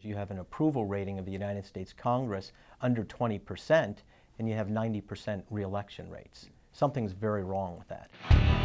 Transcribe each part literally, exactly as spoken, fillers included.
you have an approval rating of the United States Congress under twenty percent, and you have ninety percent reelection rates. Something's very wrong with that.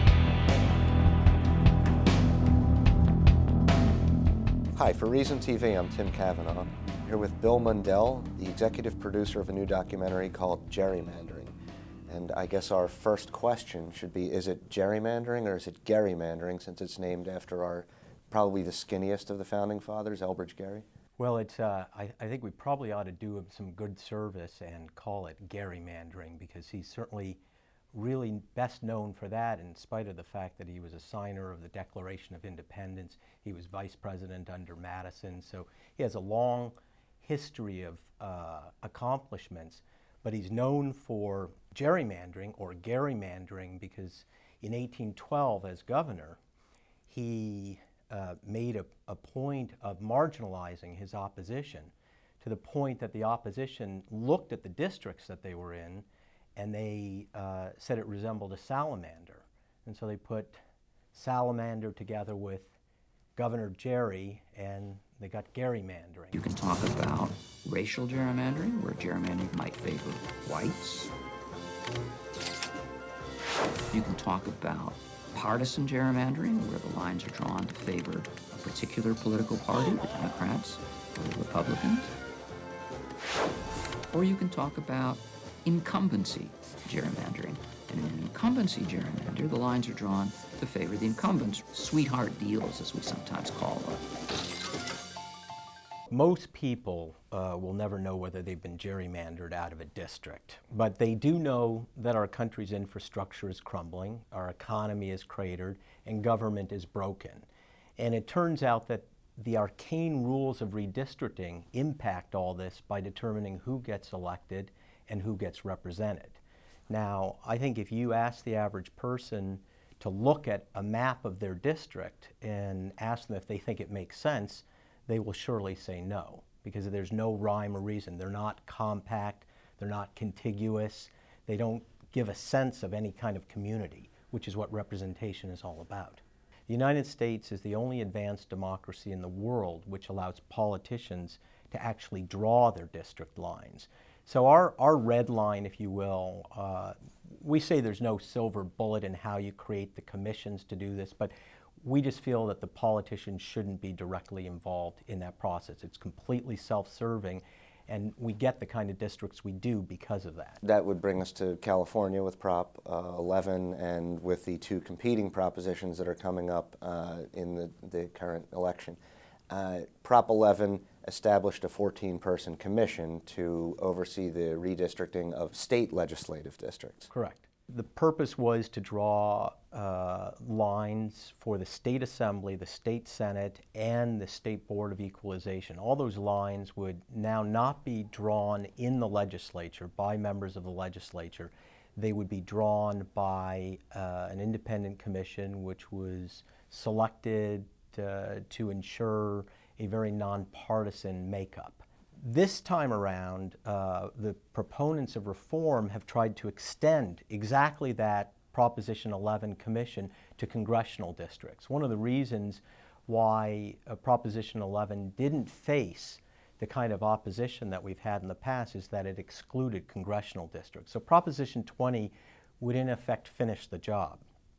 Hi, for Reason T V, I'm Tim Cavanaugh. I'm here with Bill Mundell, the executive producer of a new documentary called Gerrymandering. And I guess our first question should be, is it gerrymandering or is it gerrymandering, since it's named after our, probably the skinniest of the founding fathers, Elbridge Gerry? Well, it's, uh, I, I think we probably ought to do him some good service and call it gerrymandering, because he's certainly really best known for that, in spite of the fact that he was a signer of the Declaration of Independence. He was vice president under Madison, so he has a long history of uh, accomplishments, but he's known for gerrymandering or gerrymandering because in eighteen twelve, as governor, he uh, made a, a point of marginalizing his opposition, to the point that the opposition looked at the districts that they were in and they uh, said it resembled a salamander. And so they put salamander together with Governor Gerry, and they got gerrymandering. You can talk about racial gerrymandering, where gerrymandering might favor whites. You can talk about partisan gerrymandering, where the lines are drawn to favor a particular political party, the Democrats or the Republicans. Or you can talk about incumbency gerrymandering. And in an incumbency gerrymander, the lines are drawn to favor the incumbents, sweetheart deals, as we sometimes call them. Most people uh, will never know whether they've been gerrymandered out of a district, but they do know that our country's infrastructure is crumbling, our economy is cratered, and government is broken. And it turns out that the arcane rules of redistricting impact all this by determining who gets elected and who gets represented. Now, I think if you ask the average person to look at a map of their district and ask them if they think it makes sense, they will surely say no, because there's no rhyme or reason. They're not compact, they're not contiguous, they don't give a sense of any kind of community, which is what representation is all about. The United States is the only advanced democracy in the world which allows politicians to actually draw their district lines. So our, our red line, if you will, uh, we say there's no silver bullet in how you create the commissions to do this, but we just feel that the politicians shouldn't be directly involved in that process. It's completely self-serving, and we get the kind of districts we do because of that. That would bring us to California with Prop uh, eleven, and with the two competing propositions that are coming up uh, in the, the current election. Uh, Prop eleven established a fourteen person commission to oversee the redistricting of state legislative districts. Correct. The purpose was to draw uh, lines for the state assembly, the state senate, and the state board of equalization. All those lines would now not be drawn in the legislature by members of the legislature. They would be drawn by uh, an independent commission which was selected uh, to ensure a very nonpartisan makeup. This time around, uh, the proponents of reform have tried to extend exactly that Proposition eleven commission to congressional districts. One of the reasons why uh, Proposition eleven didn't face the kind of opposition that we've had in the past is that it excluded congressional districts. So Proposition twenty would in effect finish the job.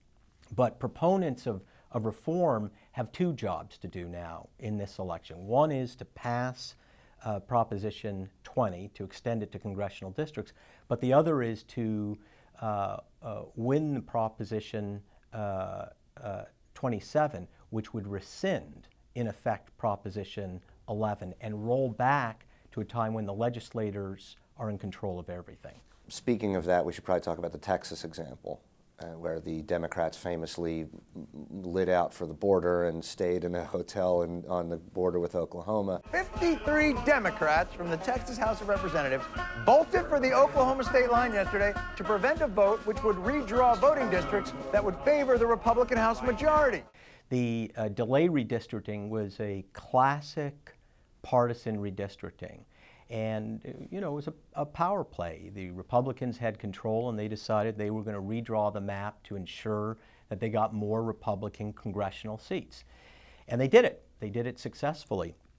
But proponents of, of reform have two jobs to do now in this election. One is to pass Uh, Proposition twenty, to extend it to congressional districts, but the other is to uh, uh, win the Proposition uh, uh, twenty-seven, which would rescind, in effect, Proposition eleven and roll back to a time when the legislators are in control of everything. Speaking of that, we should probably talk about the Texas example, uh, where the Democrats famously lit out for the border and stayed in a hotel in, on the border with Oklahoma. fifty-three Democrats from the Texas House of Representatives bolted for the Oklahoma state line yesterday to prevent a vote which would redraw voting districts that would favor the Republican House majority. The uh, delay redistricting was a classic partisan redistricting. And, you know, it was a, a power play. The Republicans had control, and they decided they were going to redraw the map to ensure that they got more Republican congressional seats. And they did it. They did it successfully.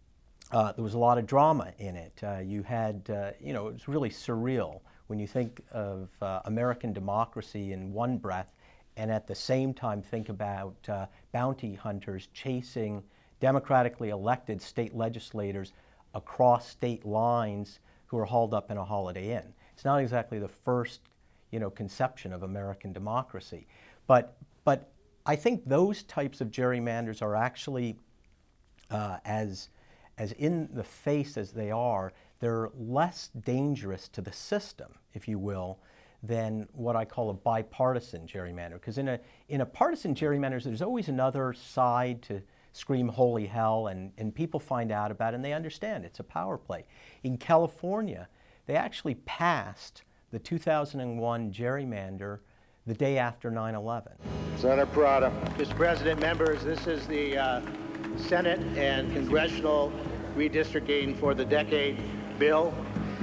uh, there was a lot of drama in it. Uh, you had, uh, you know, it was really surreal when you think of uh, American democracy in one breath and at the same time think about uh, bounty hunters chasing democratically elected state legislators across state lines who are hauled up in a Holiday Inn. It's not exactly the first, you know, conception of American democracy. But, but I think those types of gerrymanders are actually uh, as, as in the face as they are, they're less dangerous to the system, if you will, than what I call a bipartisan gerrymander. Because in a, in a partisan gerrymander, there's always another side to scream holy hell, and, and people find out about it and they understand it's a power play. In California, they actually passed the two thousand one gerrymander the day after nine eleven. Senator Prada. Mister President, members, this is the uh, Senate and Congressional Redistricting for the Decade bill.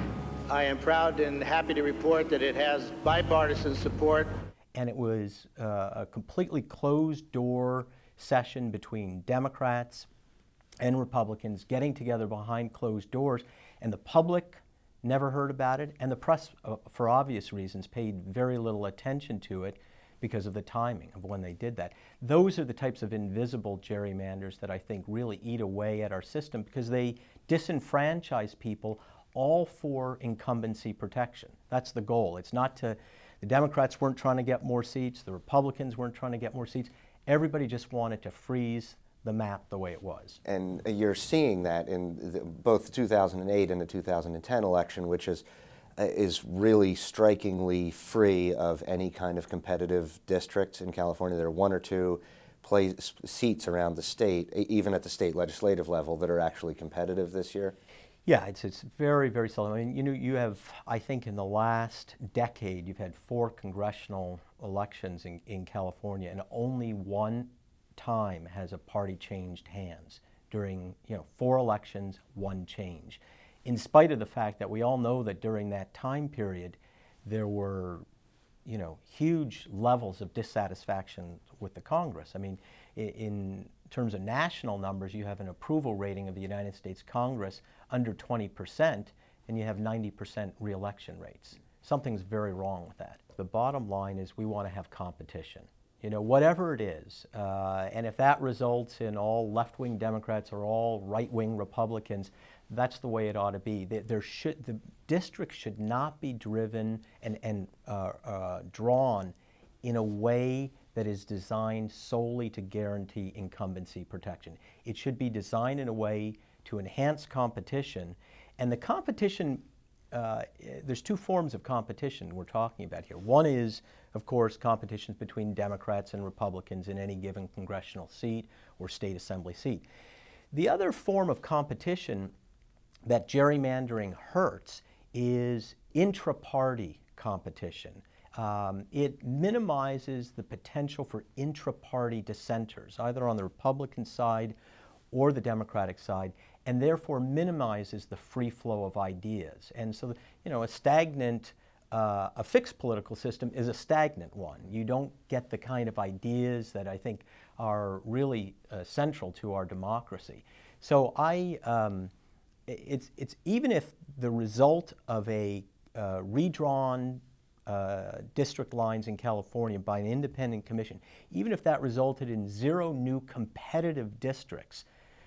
I am proud and happy to report that it has bipartisan support. And it was uh, a completely closed-door session between Democrats and Republicans getting together behind closed doors, and the public never heard about it, and the press, uh, for obvious reasons, paid very little attention to it because of the timing of when they did that. Those are the types of invisible gerrymanders that I think really eat away at our system because they disenfranchise people all for incumbency protection. That's the goal. It's not to, the Democrats weren't trying to get more seats, the Republicans weren't trying to get more seats. Everybody just wanted to freeze the map the way it was. And you're seeing that in the, both the two thousand eight and the two thousand ten election, which is, uh, is really strikingly free of any kind of competitive districts in California. There are one or two place, seats around the state, even at the state legislative level, that are actually competitive this year. Yeah, it's, it's very, very seldom. I mean, you know, you have, I think in the last decade, you've had four congressional elections in, in California, and only one time has a party changed hands. During, you know, four elections, one change. In spite of the fact that we all know that during that time period, there were, you know, huge levels of dissatisfaction with the Congress. I mean, in, in terms of national numbers, you have an approval rating of the United States Congress under twenty percent, and you have ninety percent re-election rates. Something's very wrong with that. The bottom line is we want to have competition. You know, whatever it is, uh, and if that results in all left-wing Democrats or all right-wing Republicans, that's the way it ought to be. There should, the districts should not be driven and, and uh, uh, drawn in a way that is designed solely to guarantee incumbency protection. It should be designed in a way to enhance competition, and the competition, uh, there's two forms of competition we're talking about here. One is, of course, competitions between Democrats and Republicans in any given congressional seat or state assembly seat. The other form of competition that gerrymandering hurts is intra-party competition. Um, it minimizes the potential for intra-party dissenters, either on the Republican side or the Democratic side, and therefore minimizes the free flow of ideas. And so, you know, a stagnant, uh, a fixed political system is a stagnant one. You don't get the kind of ideas that I think are really uh, central to our democracy. So I, um, it's, it's even if the result of a uh, redrawn uh, district lines in California by an independent commission, even if that resulted in zero new competitive districts,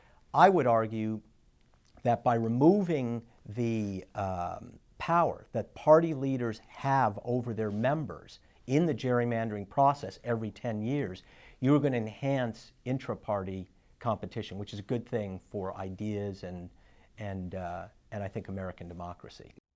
I would argue that by removing the um, power that party leaders have over their members in the gerrymandering process every ten years, you're going to enhance intra-party competition, which is a good thing for ideas and, and, uh, and I think American democracy.